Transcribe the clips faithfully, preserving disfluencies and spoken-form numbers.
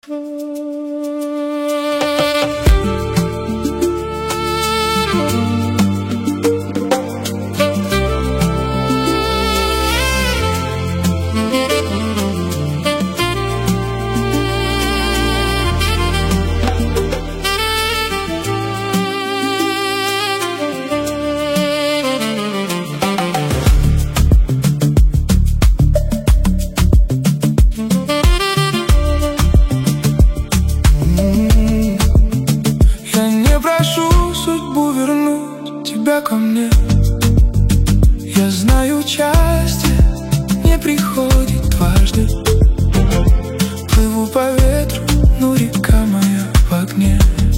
Ко мне. Я знаю, счастье не приходит дважды. Плыву по ветру, но река моя в огне,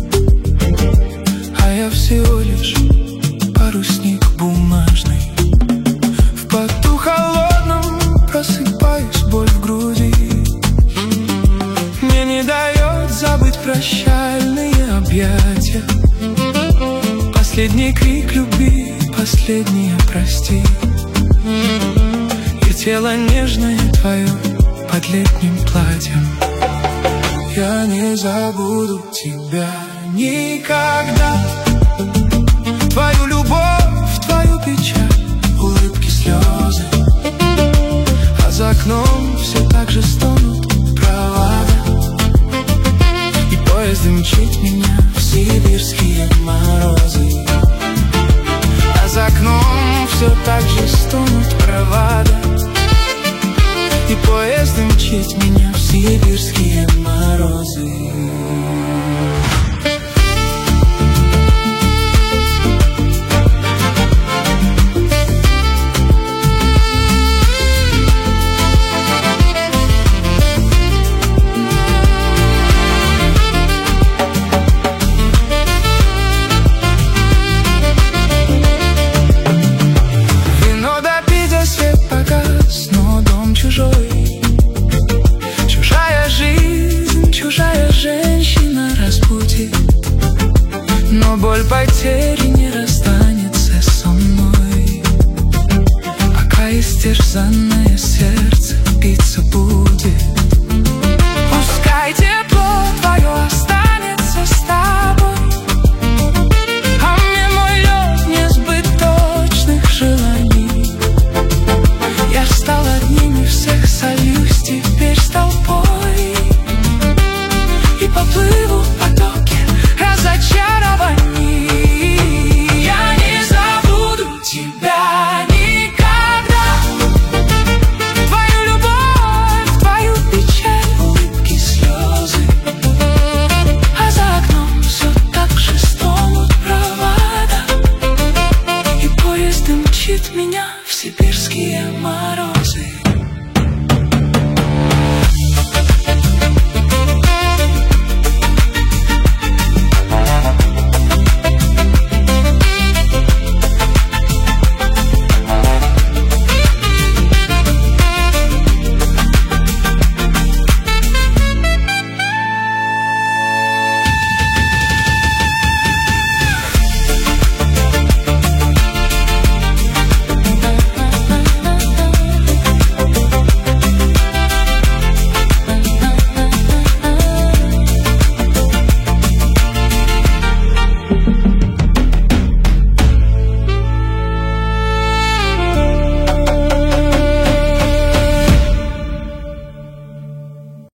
а я всего лишь парусник бумажный. В поту холодном просыпаюсь, боль в груди мне не дает забыть прощальные объятия. Последний крик любви, последнее прости. И тело нежное твое под летним платьем. Я не забуду тебя никогда. Твою любовь, твою печаль, улыбки, слезы. А за окном все так же стонут